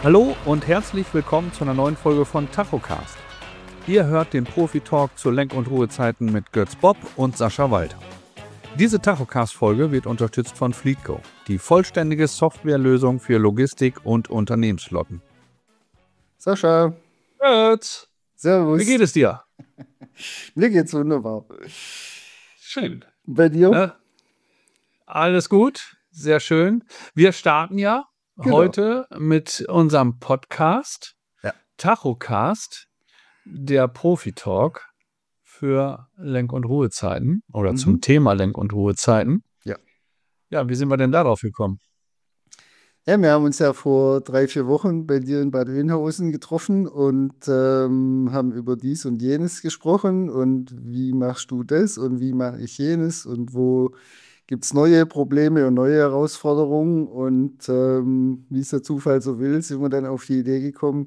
Hallo und herzlich willkommen zu einer neuen Folge von Tachocast. Ihr hört den Profi-Talk zu Lenk- und Ruhezeiten mit Götz Bob und Sascha Walter. Diese Tachocast-Folge wird unterstützt von Fleetgo, die vollständige Softwarelösung für Logistik und Unternehmensflotten. Sascha. Götz, Servus. wie geht es dir? Mir geht's wunderbar. Schön. Bei dir? Ne? Alles gut, sehr schön. Wir starten ja heute mit unserem Podcast, Tachocast, der Profi-Talk für Lenk- und Ruhezeiten oder zum Thema Lenk- und Ruhezeiten. Ja, wie sind wir denn darauf gekommen? Ja, wir haben uns ja vor 3-4 Wochen bei dir in Bad Oeynhausen getroffen und haben über dies und jenes gesprochen und wie machst du das und wie mache ich jenes und wo gibt es neue Probleme und neue Herausforderungen und wie es der Zufall so will, sind wir dann auf die Idee gekommen,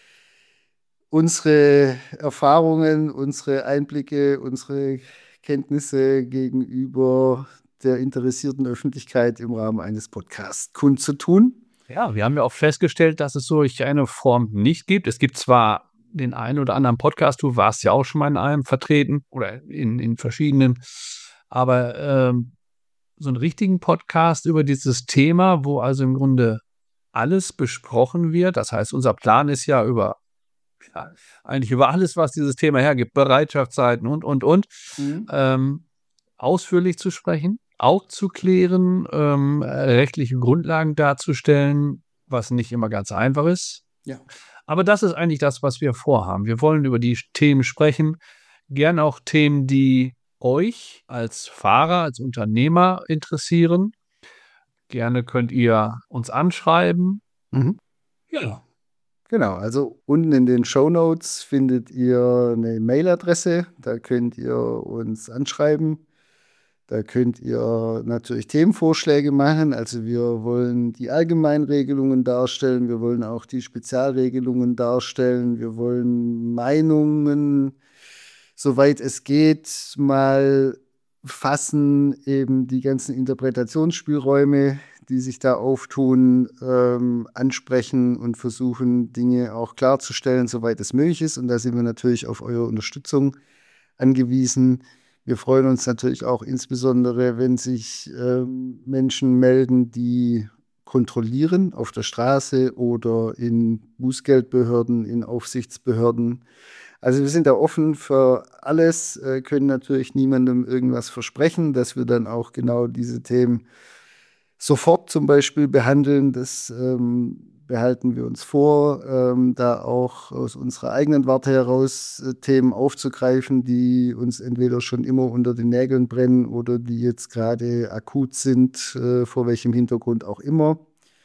unsere Erfahrungen, unsere Einblicke, unsere Kenntnisse gegenüber der interessierten Öffentlichkeit im Rahmen eines Podcasts kundzutun. Ja, wir haben ja auch festgestellt, dass es solch eine Form nicht gibt. Es gibt zwar den einen oder anderen Podcast, du warst ja auch schon mal in einem vertreten oder in verschiedenen, aber so einen richtigen Podcast über dieses Thema, wo also im Grunde alles besprochen wird. Das heißt, unser Plan ist ja eigentlich über alles, was dieses Thema hergibt, Bereitschaftszeiten und, ausführlich zu sprechen, auch zu klären, rechtliche Grundlagen darzustellen, was nicht immer ganz einfach ist. Ja. Aber das ist eigentlich das, was wir vorhaben. Wir wollen über die Themen sprechen, gern auch Themen, die euch als Fahrer, als Unternehmer interessieren. Gerne könnt ihr uns anschreiben. Ja. Genau, also unten in den Shownotes findet ihr eine Mailadresse, da könnt ihr uns anschreiben. Da könnt ihr natürlich Themenvorschläge machen. Also wir wollen die Allgemeinregelungen darstellen, wir wollen auch die Spezialregelungen darstellen, wir wollen Meinungen, soweit es geht, mal fassen, eben die ganzen Interpretationsspielräume, die sich da auftun, ansprechen und versuchen, Dinge auch klarzustellen, soweit es möglich ist. Und da sind wir natürlich auf eure Unterstützung angewiesen. Wir freuen uns natürlich auch insbesondere, wenn sich Menschen melden, die kontrollieren auf der Straße oder in Bußgeldbehörden, in Aufsichtsbehörden. Also wir sind da offen für alles, können natürlich niemandem irgendwas versprechen, dass wir dann auch genau diese Themen sofort zum Beispiel behandeln. Das behalten wir uns vor, da auch aus unserer eigenen Warte heraus Themen aufzugreifen, die uns entweder schon immer unter den Nägeln brennen oder die jetzt gerade akut sind, vor welchem Hintergrund auch immer.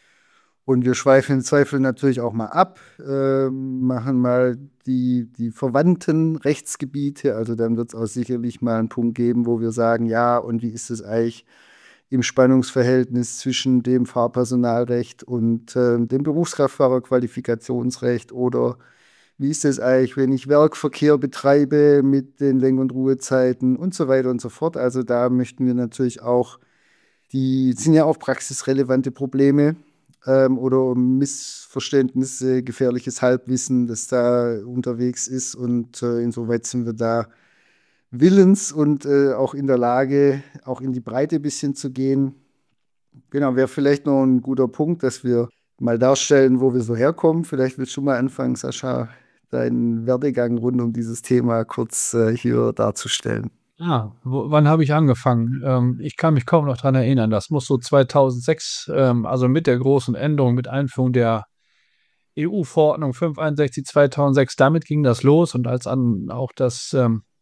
Und wir schweifen im Zweifel natürlich auch mal ab, machen mal die verwandten Rechtsgebiete. Also dann wird es auch sicherlich mal einen Punkt geben, wo wir sagen, ja, und wie ist es eigentlich im Spannungsverhältnis zwischen dem Fahrpersonalrecht und dem Berufskraftfahrerqualifikationsrecht oder wie ist es eigentlich, wenn ich Werkverkehr betreibe mit den Lenk- und Ruhezeiten und so weiter und so fort. Also da möchten wir natürlich auch, die sind ja auch praxisrelevante Probleme oder Missverständnisse, gefährliches Halbwissen, das da unterwegs ist und insoweit sind wir da willens und auch in der Lage, auch in die Breite ein bisschen zu gehen. Genau, wäre vielleicht noch ein guter Punkt, dass wir mal darstellen, wo wir so herkommen. Vielleicht willst du mal anfangen, Sascha, deinen Werdegang rund um dieses Thema kurz hier darzustellen. Ja, wann habe ich angefangen? Ich kann mich kaum noch daran erinnern. Das muss so 2006, also mit der großen Änderung, mit Einführung der EU-Verordnung 561/2006, damit ging das los. Und als auch das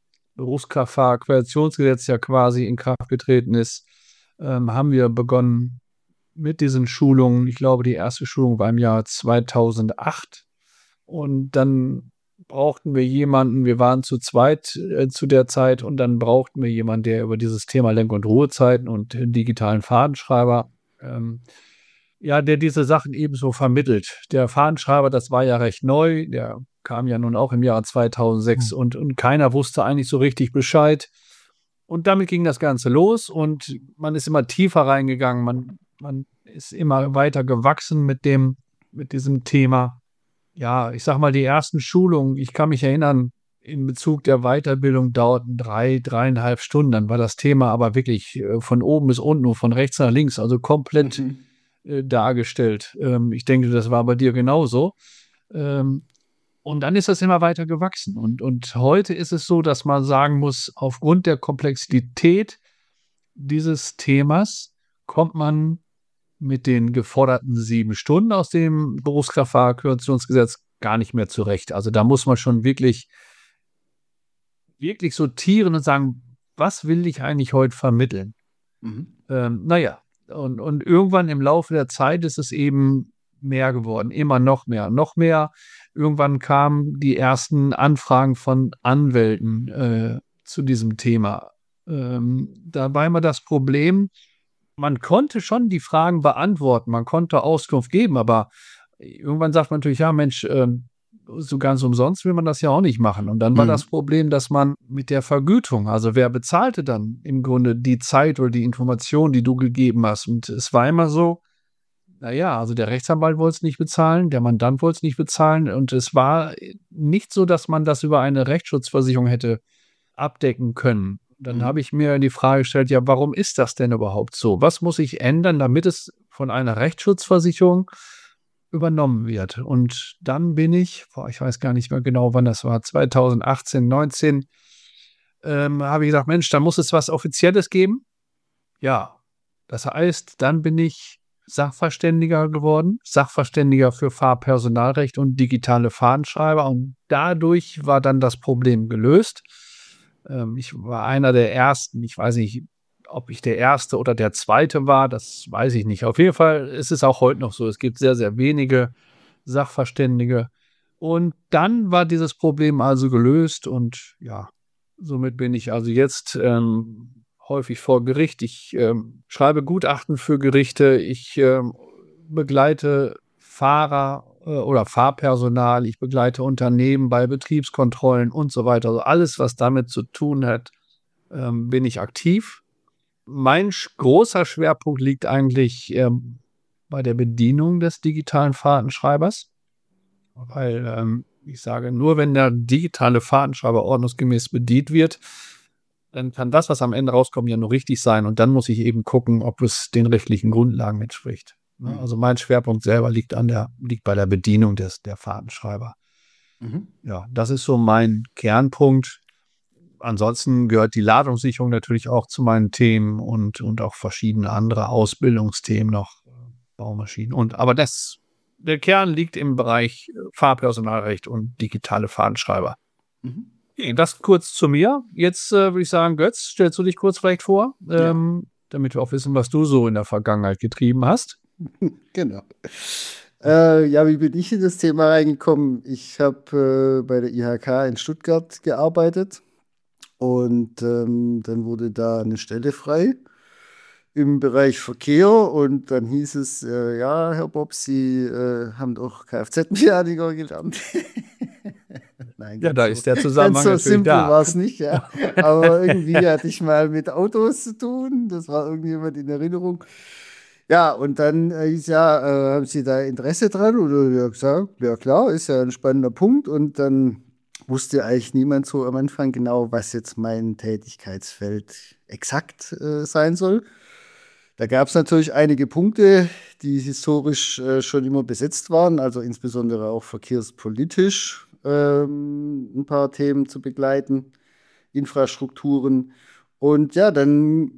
Berufskraftfahrerqualifikationsgesetz ja quasi in Kraft getreten ist, haben wir begonnen mit diesen Schulungen. Ich glaube, die erste Schulung war im Jahr 2008. Und dann brauchten wir jemanden, wir waren zu zweit zu der Zeit, und dann brauchten wir jemanden, der über dieses Thema Lenk- und Ruhezeiten und digitalen Fahrtenschreiber, der diese Sachen ebenso vermittelt. Der Fahrtenschreiber, das war ja recht neu, der kam ja nun auch im Jahr 2006 und keiner wusste eigentlich so richtig Bescheid. Und damit ging das Ganze los und man ist immer tiefer reingegangen, man ist immer weiter gewachsen mit dem mit diesem Thema. Ja, ich sag mal, die ersten Schulungen, ich kann mich erinnern, in Bezug der Weiterbildung dauerten 3,5 Stunden. Dann war das Thema aber wirklich von oben bis unten, von rechts nach links, also komplett dargestellt. Ich denke, das war bei dir genauso. Und dann ist das immer weiter gewachsen. Und heute ist es so, dass man sagen muss, aufgrund der Komplexität dieses Themas kommt man mit den geforderten 7 Stunden aus dem Berufskraftfahrerkürzungsgesetz gar nicht mehr zurecht. Also da muss man schon wirklich sortieren und sagen, was will ich eigentlich heute vermitteln? Naja, und irgendwann im Laufe der Zeit ist es eben mehr geworden, immer noch mehr, noch mehr. Irgendwann kamen die ersten Anfragen von Anwälten zu diesem Thema. Da war immer das Problem, man konnte schon die Fragen beantworten, man konnte Auskunft geben, aber irgendwann sagt man natürlich, ja Mensch, so ganz umsonst will man das ja auch nicht machen. Und dann war das Problem, dass man mit der Vergütung, also wer bezahlte dann im Grunde die Zeit oder die Information, die du gegeben hast. Und es war immer so, naja, also der Rechtsanwalt wollte es nicht bezahlen, der Mandant wollte es nicht bezahlen. Und es war nicht so, dass man das über eine Rechtsschutzversicherung hätte abdecken können. Dann habe ich mir die Frage gestellt, ja, warum ist das denn überhaupt so? Was muss ich ändern, damit es von einer Rechtsschutzversicherung übernommen wird? Und dann bin ich weiß gar nicht mehr genau, wann das war, 2018, 19, habe ich gesagt, Mensch, da muss es was Offizielles geben. Ja, das heißt, dann bin ich Sachverständiger geworden, Sachverständiger für Fahrpersonalrecht und digitale Fahrtenschreiber. Und dadurch war dann das Problem gelöst. Ich war einer der ersten, ich weiß nicht, ob ich der erste oder der zweite war, das weiß ich nicht. Auf jeden Fall ist es auch heute noch so. Es gibt sehr, sehr wenige Sachverständige. Und dann war dieses Problem also gelöst und ja, somit bin ich also jetzt häufig vor Gericht. Ich schreibe Gutachten für Gerichte. Ich begleite Fahrer oder Fahrpersonal. Ich begleite Unternehmen bei Betriebskontrollen und so weiter. Also alles, was damit zu tun hat, bin ich aktiv. Mein großer Schwerpunkt liegt eigentlich bei der Bedienung des digitalen Fahrtenschreibers, weil ich sage, nur wenn der digitale Fahrtenschreiber ordnungsgemäß bedient wird, dann kann das, was am Ende rauskommt, ja nur richtig sein. Und dann muss ich eben gucken, ob es den rechtlichen Grundlagen entspricht. Also mein Schwerpunkt selber liegt bei der Bedienung der Fahrtenschreiber. Ja, das ist so mein Kernpunkt. Ansonsten gehört die Ladungssicherung natürlich auch zu meinen Themen und auch verschiedene andere Ausbildungsthemen noch, Baumaschinen. Aber der Kern liegt im Bereich Fahrpersonalrecht und digitale Fahrtenschreiber. Okay, das kurz zu mir. Jetzt würde ich sagen, Götz, stellst du dich kurz vielleicht vor, damit wir auch wissen, was du so in der Vergangenheit getrieben hast. Genau. Ja, wie bin ich in das Thema reingekommen? Ich habe bei der IHK in Stuttgart gearbeitet und dann wurde da eine Stelle frei im Bereich Verkehr und dann hieß es, ja, Herr Bob, Sie haben doch Kfz-Mechaniker gelernt. Nein, Ja, da so, ist der Zusammenhang ganz so natürlich simpel da. war es nicht, ja. Aber irgendwie hatte ich mal mit Autos zu tun. Das war irgendjemand in Erinnerung. Ja, und dann hieß ja, haben Sie da Interesse dran? Oder ja gesagt, ja klar, ist ja ein spannender Punkt. Und dann wusste eigentlich niemand so am Anfang genau, was jetzt mein Tätigkeitsfeld exakt sein soll. Da gab es natürlich einige Punkte, die historisch schon immer besetzt waren, also insbesondere auch verkehrspolitisch ein paar Themen zu begleiten, Infrastrukturen. Und ja, dann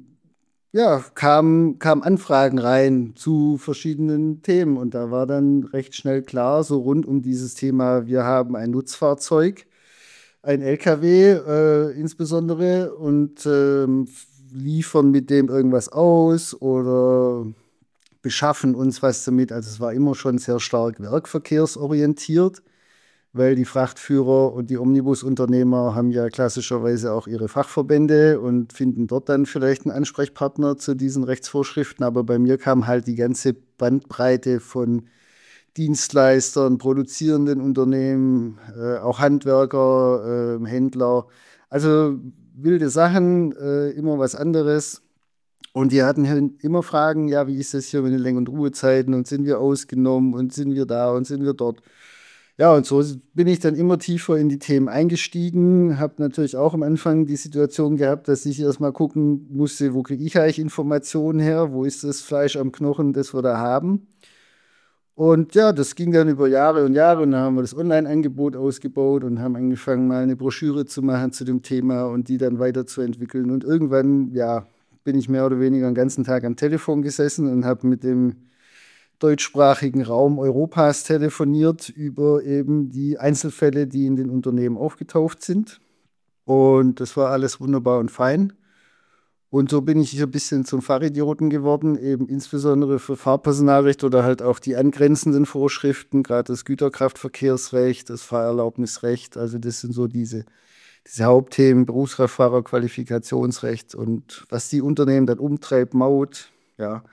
kamen Anfragen rein zu verschiedenen Themen. Und da war dann recht schnell klar, so rund um dieses Thema, wir haben ein Nutzfahrzeug, ein LKW insbesondere, und liefern mit dem irgendwas aus oder beschaffen uns was damit. Also es war immer schon sehr stark werkverkehrsorientiert, weil die Frachtführer und die Omnibusunternehmer haben ja klassischerweise auch ihre Fachverbände und finden dort dann vielleicht einen Ansprechpartner zu diesen Rechtsvorschriften. Aber bei mir kam halt die ganze Bandbreite von Dienstleistern, produzierenden Unternehmen, auch Handwerker, Händler. Also wilde Sachen, immer was anderes. Und die hatten halt immer Fragen, ja, wie ist das hier mit den Lenk- und Ruhezeiten und sind wir ausgenommen und sind wir da und sind wir dort? Ja, und so bin ich dann immer tiefer in die Themen eingestiegen, habe natürlich auch am Anfang die Situation gehabt, dass ich erstmal gucken musste, wo kriege ich eigentlich Informationen her, wo ist das Fleisch am Knochen, das wir da haben. Und ja, das ging dann über Jahre und Jahre und dann haben wir das Online-Angebot ausgebaut und haben angefangen, mal eine Broschüre zu machen zu dem Thema und die dann weiterzuentwickeln. Und irgendwann, ja, bin ich mehr oder weniger den ganzen Tag am Telefon gesessen und habe mit dem deutschsprachigen Raum Europas telefoniert über eben die Einzelfälle, die in den Unternehmen aufgetaucht sind. Und das war alles wunderbar und fein. Und so bin ich hier ein bisschen zum Fachidioten geworden, eben insbesondere für Fahrpersonalrecht oder halt auch die angrenzenden Vorschriften, gerade das Güterkraftverkehrsrecht, das Fahrerlaubnisrecht. Also das sind so diese Hauptthemen, Berufskraftfahrer, Qualifikationsrecht und was die Unternehmen dann umtreibt, Maut, ja.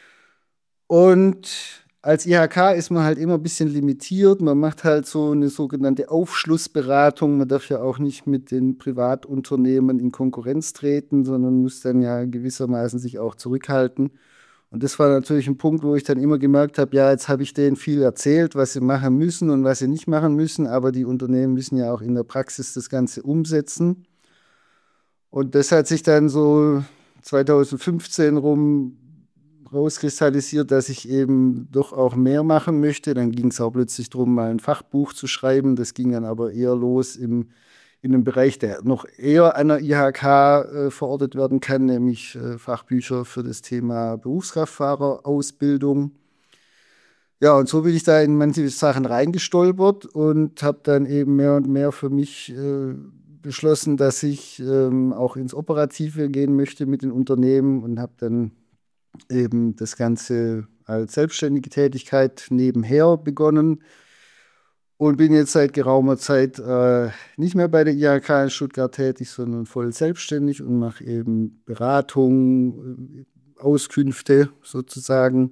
Und als IHK ist man halt immer ein bisschen limitiert. Man macht halt so eine sogenannte Aufschlussberatung. Man darf ja auch nicht mit den Privatunternehmen in Konkurrenz treten, sondern muss dann ja gewissermaßen sich auch zurückhalten. Und das war natürlich ein Punkt, wo ich dann immer gemerkt habe, ja, jetzt habe ich denen viel erzählt, was sie machen müssen und was sie nicht machen müssen, aber die Unternehmen müssen ja auch in der Praxis das Ganze umsetzen. Und das hat sich dann so 2015 rum rauskristallisiert, dass ich eben doch auch mehr machen möchte. Dann ging es auch plötzlich darum, mal ein Fachbuch zu schreiben. Das ging dann aber eher los in einem Bereich, der noch eher an der IHK verortet werden kann, nämlich Fachbücher für das Thema Berufskraftfahrerausbildung. Ja, und so bin ich da in manche Sachen reingestolpert und habe dann eben mehr und mehr für mich beschlossen, dass ich auch ins Operative gehen möchte mit den Unternehmen und habe dann eben das Ganze als selbstständige Tätigkeit nebenher begonnen und bin jetzt seit geraumer Zeit nicht mehr bei der IHK in Stuttgart tätig, sondern voll selbstständig und mache eben Beratung, Auskünfte sozusagen,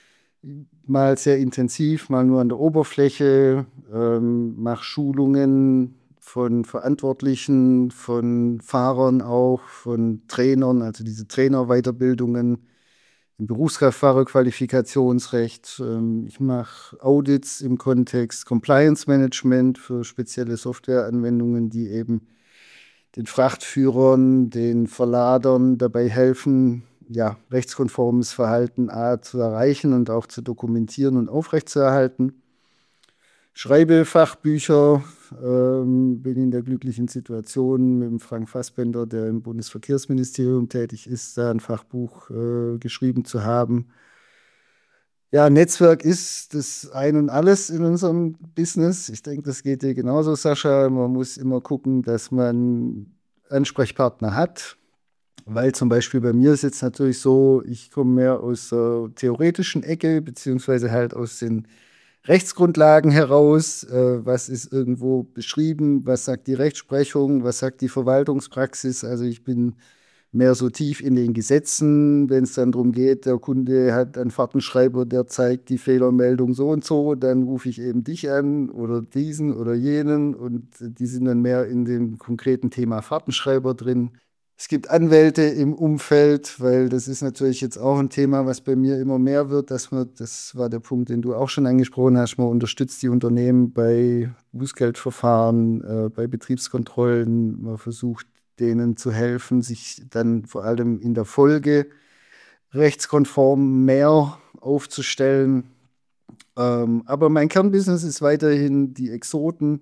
mal sehr intensiv, mal nur an der Oberfläche, mache Schulungen von Verantwortlichen, von Fahrern auch, von Trainern, also diese Trainerweiterbildungen im Berufskraftfahrerqualifikationsrecht. Ich mache Audits im Kontext Compliance Management für spezielle Softwareanwendungen, die eben den Frachtführern, den Verladern dabei helfen, ja, rechtskonformes Verhalten zu erreichen und auch zu dokumentieren und aufrechtzuerhalten. Schreibe Fachbücher, bin in der glücklichen Situation mit dem Frank Fassbender, der im Bundesverkehrsministerium tätig ist, da ein Fachbuch geschrieben zu haben. Ja, Netzwerk ist das Ein und Alles in unserem Business. Ich denke, das geht dir genauso, Sascha. Man muss immer gucken, dass man Ansprechpartner hat. Weil zum Beispiel bei mir ist jetzt natürlich so, ich komme mehr aus der theoretischen Ecke, beziehungsweise halt aus den Rechtsgrundlagen heraus. Was ist irgendwo beschrieben? Was sagt die Rechtsprechung? Was sagt die Verwaltungspraxis? Also ich bin mehr so tief in den Gesetzen, wenn es dann darum geht, der Kunde hat einen Fahrtenschreiber, der zeigt die Fehlermeldung so und so, dann rufe ich eben dich an oder diesen oder jenen und die sind dann mehr in dem konkreten Thema Fahrtenschreiber drin. Es gibt Anwälte im Umfeld, weil das ist natürlich jetzt auch ein Thema, was bei mir immer mehr wird, das war der Punkt, den du auch schon angesprochen hast, man unterstützt die Unternehmen bei Bußgeldverfahren, bei Betriebskontrollen, man versucht denen zu helfen, sich dann vor allem in der Folge rechtskonform mehr aufzustellen. Aber mein Kernbusiness ist weiterhin die Exoten,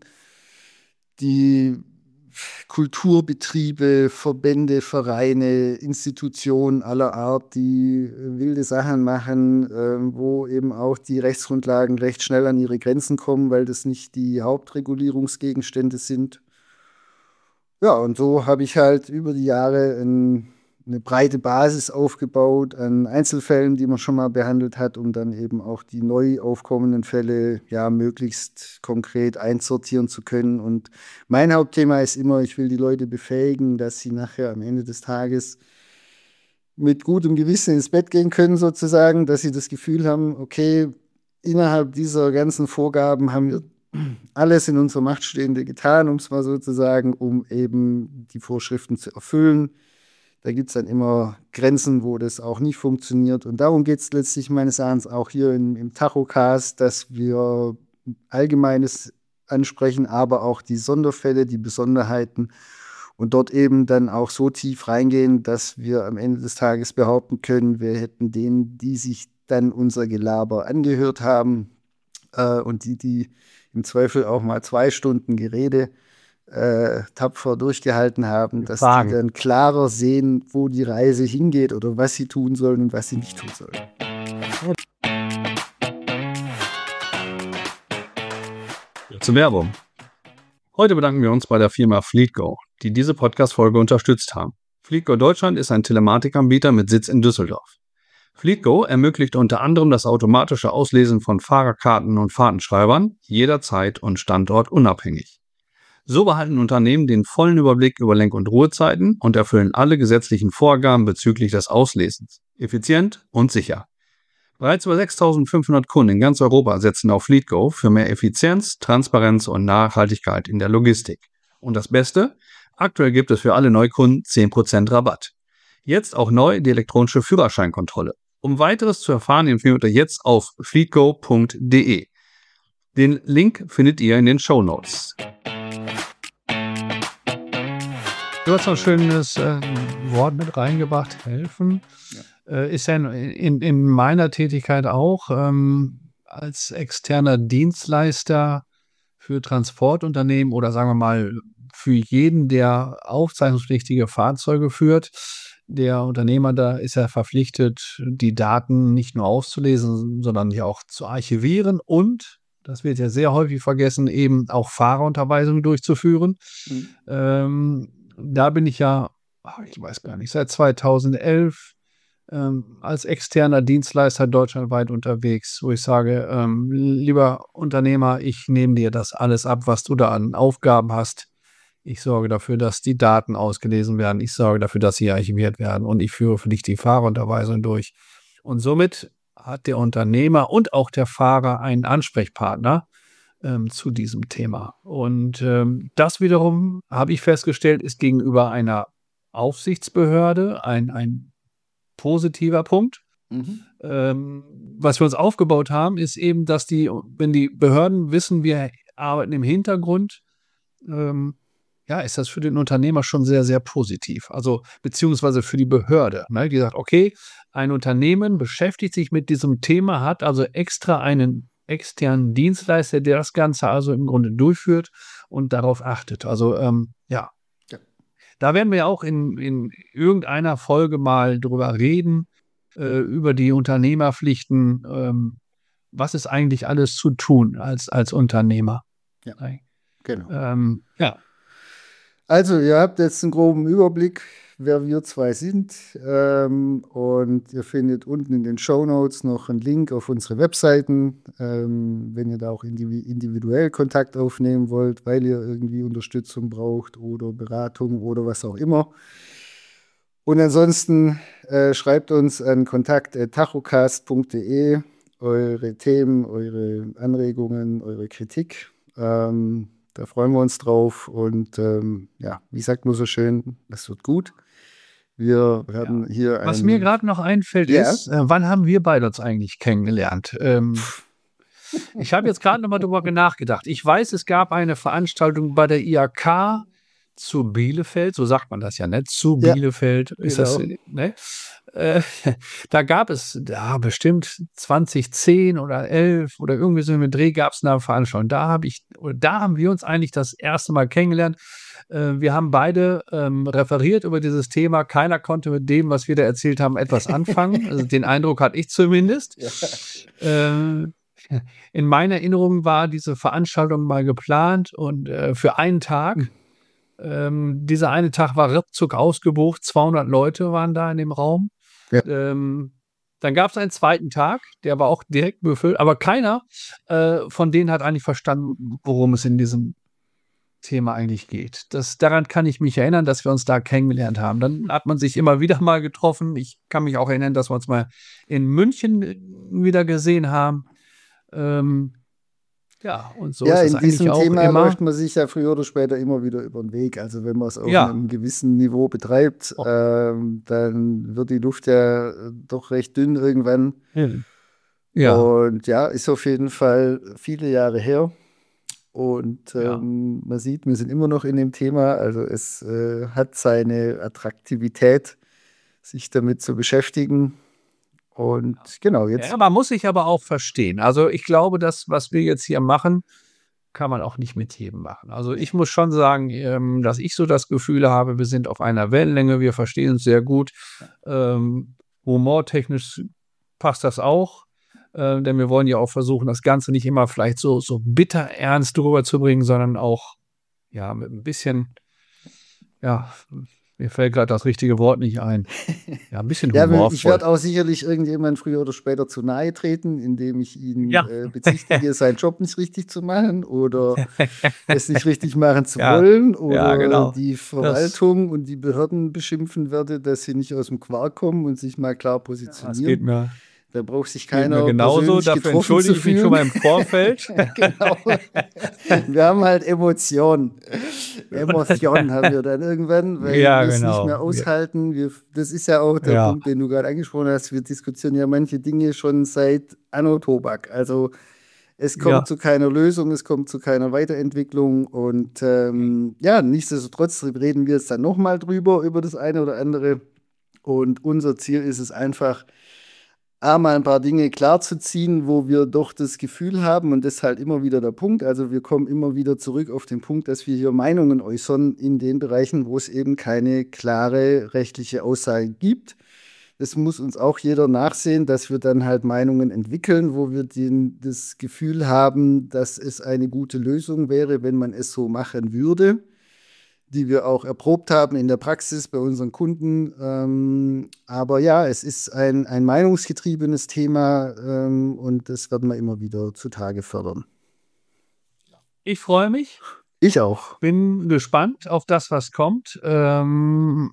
die Kulturbetriebe, Verbände, Vereine, Institutionen aller Art, die wilde Sachen machen, wo eben auch die Rechtsgrundlagen recht schnell an ihre Grenzen kommen, weil das nicht die Hauptregulierungsgegenstände sind. Ja, und so habe ich halt über die Jahre eine breite Basis aufgebaut an Einzelfällen, die man schon mal behandelt hat, um dann eben auch die neu aufkommenden Fälle ja möglichst konkret einsortieren zu können. Und mein Hauptthema ist immer, ich will die Leute befähigen, dass sie nachher am Ende des Tages mit gutem Gewissen ins Bett gehen können, sozusagen, dass sie das Gefühl haben, okay, innerhalb dieser ganzen Vorgaben haben wir alles in unserer Macht Stehende getan, um es mal so zu sagen, um eben die Vorschriften zu erfüllen, Da gibt es dann immer Grenzen, wo das auch nicht funktioniert. Und darum geht es letztlich meines Erachtens auch hier im Tachocast, dass wir Allgemeines ansprechen, aber auch die Sonderfälle, die Besonderheiten und dort eben dann auch so tief reingehen, dass wir am Ende des Tages behaupten können, wir hätten denen, die sich dann unser Gelaber angehört haben und die im Zweifel auch mal 2 Stunden Gerede tapfer durchgehalten haben, dass die dann klarer sehen, wo die Reise hingeht oder was sie tun sollen und was sie nicht tun sollen. Zur Werbung. Heute bedanken wir uns bei der Firma Fleetgo, die diese Podcast-Folge unterstützt haben. Fleetgo Deutschland ist ein Telematikanbieter mit Sitz in Düsseldorf. Fleetgo ermöglicht unter anderem das automatische Auslesen von Fahrerkarten und Fahrtenschreibern jederzeit und standortunabhängig. So behalten Unternehmen den vollen Überblick über Lenk- und Ruhezeiten und erfüllen alle gesetzlichen Vorgaben bezüglich des Auslesens. Effizient und sicher. Bereits über 6.500 Kunden in ganz Europa setzen auf Fleetgo für mehr Effizienz, Transparenz und Nachhaltigkeit in der Logistik. Und das Beste? Aktuell gibt es für alle Neukunden 10% Rabatt. Jetzt auch neu die elektronische Führerscheinkontrolle. Um weiteres zu erfahren, empfehlt ihr jetzt auf fleetgo.de. Den Link findet ihr in den Shownotes. Du hast noch ein schönes Wort mit reingebracht, helfen. Ja. Ist ja in meiner Tätigkeit auch als externer Dienstleister für Transportunternehmen oder sagen wir mal für jeden, der aufzeichnungspflichtige Fahrzeuge führt. Der Unternehmer da ist ja verpflichtet, die Daten nicht nur auszulesen, sondern ja auch zu archivieren und, das wird ja sehr häufig vergessen, eben auch Fahrerunterweisungen durchzuführen. Da bin ich ja, ich weiß gar nicht, seit 2011 als externer Dienstleister deutschlandweit unterwegs, wo ich sage, lieber Unternehmer, ich nehme dir das alles ab, was du da an Aufgaben hast. Ich sorge dafür, dass die Daten ausgelesen werden. Ich sorge dafür, dass sie archiviert werden und ich führe für dich die Fahrerunterweisung durch. Und somit hat der Unternehmer und auch der Fahrer einen Ansprechpartner zu diesem Thema. Und das wiederum, habe ich festgestellt, ist gegenüber einer Aufsichtsbehörde ein positiver Punkt. Was wir uns aufgebaut haben, ist eben, dass wenn die Behörden wissen, wir arbeiten im Hintergrund, ist das für den Unternehmer schon sehr, sehr positiv. Also beziehungsweise für die Behörde, ne, die sagt, okay, ein Unternehmen beschäftigt sich mit diesem Thema, hat also extra einen externen Dienstleister, der das Ganze also im Grunde durchführt und darauf achtet. Also da werden wir auch in irgendeiner Folge mal drüber reden, über die Unternehmerpflichten. Was ist eigentlich alles zu tun als Unternehmer? Ja, genau. Ja. Also, ihr habt jetzt einen groben Überblick, wer wir zwei sind. Und ihr findet unten in den Shownotes noch einen Link auf unsere Webseiten, wenn ihr da auch individuell Kontakt aufnehmen wollt, weil ihr irgendwie Unterstützung braucht oder Beratung oder was auch immer. Und ansonsten schreibt uns an kontakt@tachocast.de eure Themen, eure Anregungen, eure Kritik. Da freuen wir uns drauf und wie sagt man so schön, es wird gut. Wir werden hier was mir gerade noch einfällt ist, wann haben wir beide uns eigentlich kennengelernt? Ich habe jetzt gerade noch mal drüber nachgedacht. Ich weiß, es gab eine Veranstaltung bei der IHK zu Bielefeld, so sagt man das ja, ne? Zu Bielefeld ist genau. das, ne? Da gab es bestimmt 2010 oder 11 oder irgendwie so im Dreh gab es eine Veranstaltung. Da haben wir uns eigentlich das erste Mal kennengelernt. Wir haben beide referiert über dieses Thema. Keiner konnte mit dem, was wir da erzählt haben, etwas anfangen. Also den Eindruck hatte ich zumindest. In meiner Erinnerung war diese Veranstaltung mal geplant und für einen Tag. Dieser eine Tag war ruckzuck ausgebucht. 200 Leute waren da in dem Raum. Ja. Dann gab es einen zweiten Tag, der war auch direkt befüllt, aber keiner von denen hat eigentlich verstanden, worum es in diesem Thema eigentlich geht. Daran kann ich mich erinnern, dass wir uns da kennengelernt haben. Dann hat man sich immer wieder mal getroffen. Ich kann mich auch erinnern, dass wir uns mal in München wieder gesehen haben. Ja, und so Ja, ist es in eigentlich diesem auch Thema immer. läuft man sich ja früher oder später immer wieder über den Weg. Also wenn man es auf einem gewissen Niveau betreibt, dann wird die Luft ja doch recht dünn irgendwann. Ja. Und ja, ist auf jeden Fall viele Jahre her. Und man sieht, wir sind immer noch in dem Thema. Also es hat seine Attraktivität, sich damit zu beschäftigen. Und genau, jetzt. Ja, man muss sich aber auch verstehen. Also ich glaube, das, was wir jetzt hier machen, kann man auch nicht mit jedem machen. Also ich muss schon sagen, dass ich so das Gefühl habe, wir sind auf einer Wellenlänge, wir verstehen uns sehr gut. Humortechnisch passt das auch, denn wir wollen ja auch versuchen, das Ganze nicht immer vielleicht so bitter ernst drüber zu bringen, sondern auch ja mit ein bisschen, ja, mir fällt gerade das richtige Wort nicht ein. Ja, ein bisschen humorvoll. Ich werde auch sicherlich irgendjemand früher oder später zu nahe treten, indem ich ihn bezichtige, seinen Job nicht richtig zu machen oder es nicht richtig machen zu wollen oder die Verwaltung und die Behörden beschimpfen werde, dass sie nicht aus dem Quark kommen und sich mal klar positionieren. Das geht mir. Da braucht sich keiner genauso, dafür entschuldige ich mich schon mal im Vorfeld. Genau. Wir haben halt Emotionen. Emotionen haben wir dann irgendwann, weil wir es nicht mehr aushalten. Das ist ja auch der Punkt, den du gerade angesprochen hast. Wir diskutieren ja manche Dinge schon seit Anno Tobak. Also es kommt zu keiner Lösung, es kommt zu keiner Weiterentwicklung. Und nichtsdestotrotz reden wir jetzt dann nochmal drüber, über das eine oder andere. Und unser Ziel ist es einfach, mal ein paar Dinge klarzuziehen, wo wir doch das Gefühl haben, und das ist halt immer wieder der Punkt, also wir kommen immer wieder zurück auf den Punkt, dass wir hier Meinungen äußern in den Bereichen, wo es eben keine klare rechtliche Aussage gibt. Das muss uns auch jeder nachsehen, dass wir dann halt Meinungen entwickeln, wo wir das Gefühl haben, dass es eine gute Lösung wäre, wenn man es so machen würde, die wir auch erprobt haben in der Praxis bei unseren Kunden. Aber ja, es ist ein meinungsgetriebenes Thema und das werden wir immer wieder zutage fördern. Ich freue mich. Ich auch. Bin gespannt auf das, was kommt. Genau.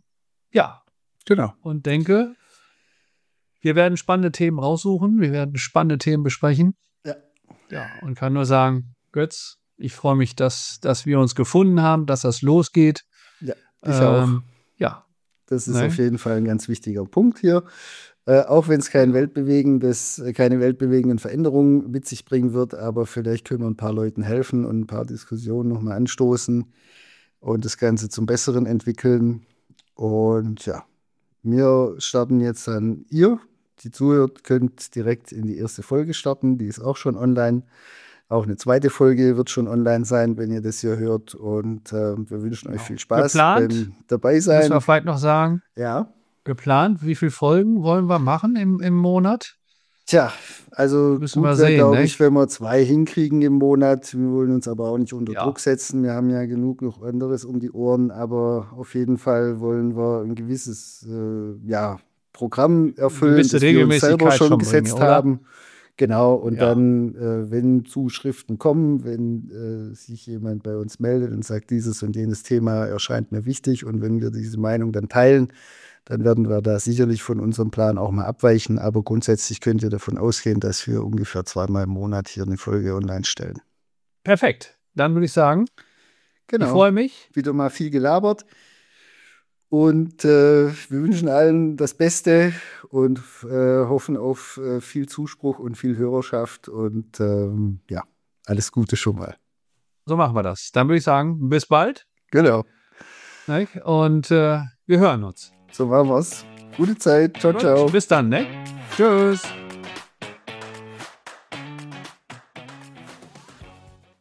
Und denke, wir werden spannende Themen raussuchen. Wir werden spannende Themen besprechen. Ja, und kann nur sagen, Götz, ich freue mich, dass wir uns gefunden haben, dass das losgeht. Ja, ich auch. Ja. Das ist auf jeden Fall ein ganz wichtiger Punkt hier. Auch wenn es keine weltbewegenden Veränderungen mit sich bringen wird, aber vielleicht können wir ein paar Leuten helfen und ein paar Diskussionen nochmal anstoßen und das Ganze zum Besseren entwickeln. Und ja, wir starten jetzt dann, ihr, die zuhört, könnt direkt in die erste Folge starten. Die ist auch schon online. Auch eine zweite Folge wird schon online sein, wenn ihr das hier hört. Und wir wünschen euch viel Spaß beim dabei sein. Müssen wir vielleicht noch sagen? Ja. Geplant, wie viele Folgen wollen wir machen im Monat? Tja, also müssen wir sehen, glaube ich, wenn wir 2 hinkriegen im Monat. Wir wollen uns aber auch nicht unter Druck setzen. Wir haben ja genug noch anderes um die Ohren. Aber auf jeden Fall wollen wir ein gewisses Programm erfüllen, das wir uns selber schon gesetzt haben. Genau, und dann, wenn Zuschriften kommen, wenn sich jemand bei uns meldet und sagt, dieses und jenes Thema erscheint mir wichtig und wenn wir diese Meinung dann teilen, dann werden wir da sicherlich von unserem Plan auch mal abweichen. Aber grundsätzlich könnt ihr davon ausgehen, dass wir ungefähr 2-mal im Monat hier eine Folge online stellen. Perfekt. Dann würde ich sagen, genau. Ich freue mich. Wieder mal viel gelabert. Und wir wünschen allen das Beste und hoffen auf viel Zuspruch und viel Hörerschaft. Und alles Gute schon mal. So machen wir das. Dann würde ich sagen, bis bald. Genau. Und wir hören uns. So machen wir's. Gute Zeit. Ciao, ciao. Bis dann, ne? Tschüss.